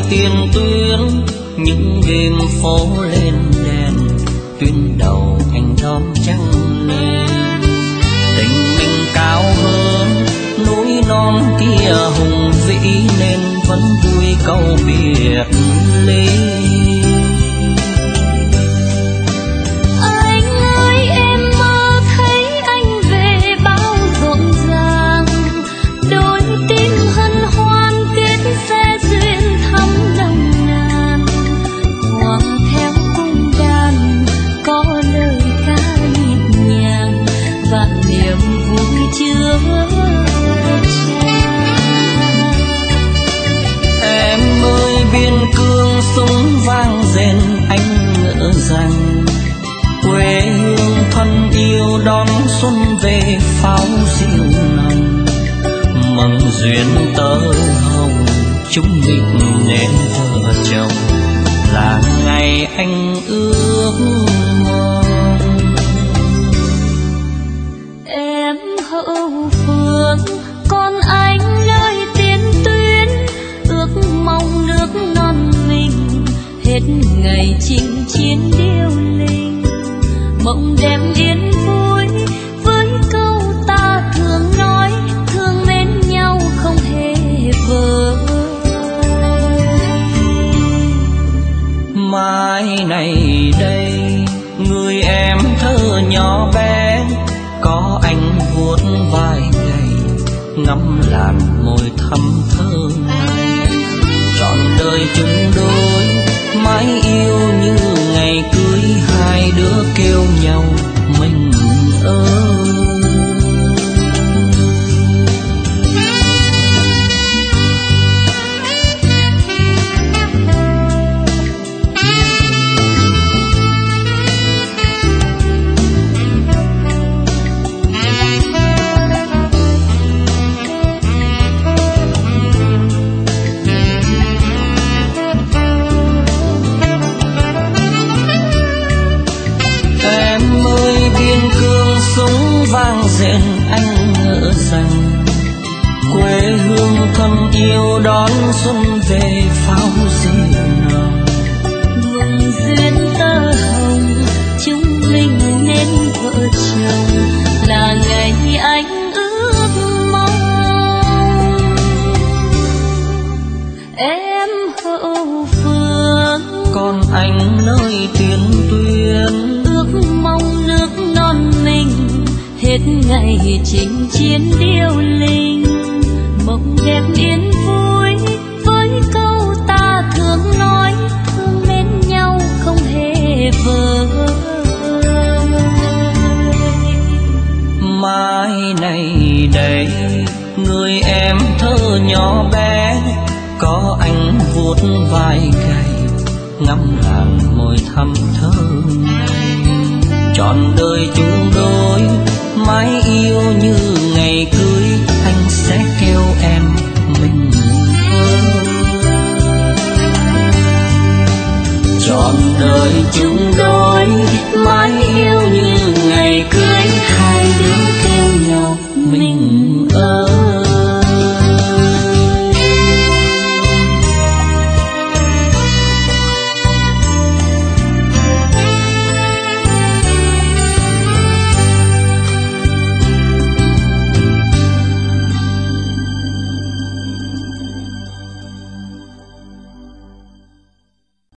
tiền tuyến, những đêm phố lên đèn, tuyến đầu anh đón trăng lên. Tình mình cao hơn núi non kia hùng vĩ, nên vẫn vui câu biệt ly. Súng vang rền anh ngỡ rằng quê hương thân yêu đón xuân về pháo diều nồng. Mừng duyên tơ hồng chúng mình nên vợ chồng, là ngày anh ước mong. Em hậu phương còn anh nơi tiền tuyến, ước mong nước non mình hết ngày chinh chiến điêu linh. Mộng đẹp yên vui với câu ta thường nói, thương mến nhau không hề vơi. Mai này đây người em thơ nhỏ bé, có anh vuốt vai gầy ngắm làn môi thắm thơ này. Trọn đời chung đôi mãi yêu như ngày cưới, hai đứa kêu nhau mình ơi. Súng vang rền anh ngỡ rằng quê hương thân yêu đón xuân về pháo diều nồng. Mừng duyên tơ hồng chúng mình nên vợ chồng, là ngày anh ước mong. Em hậu phương còn anh nơi tiền tuyến, ước mong nước non mình hết ngày chinh chiến điêu linh. Mộng đẹp yên vui với câu ta thường nói, thương mến nhau không hề vơi. Mai này đây người em thơ nhỏ bé, có anh vuốt vai gầy ngắm làn môi thắm thơ này. Trọn đời chung đôi mãi yêu như ngày cưới, anh sẽ kêu em mình ơi. Trọn đời chung đôi mãi yêu như ngày cưới, hai đứa kêu nhau mình